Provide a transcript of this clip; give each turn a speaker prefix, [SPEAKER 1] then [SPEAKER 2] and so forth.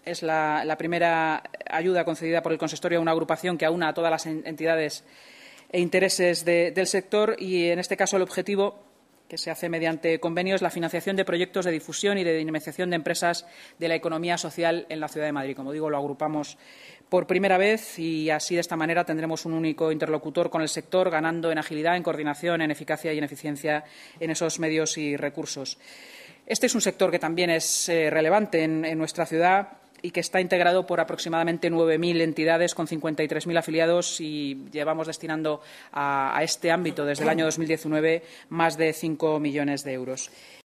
[SPEAKER 1] Es la primera ayuda concedida por el consistorio a una agrupación que aúna a todas las entidades e intereses del sector y, en este caso, el objetivo, que se hace mediante convenios, la financiación de proyectos de difusión y de dinamización de empresas de la economía social en la Ciudad de Madrid. Como digo, lo agrupamos por primera vez y así, de esta manera, tendremos un único interlocutor con el sector, ganando en agilidad, en coordinación, en eficacia y en eficiencia en esos medios y recursos. Este es un sector que también es relevante en nuestra ciudad y que está integrado por aproximadamente 9.000 entidades con 53.000 afiliados y llevamos destinando a este ámbito desde el año 2019 más de 5 millones de euros.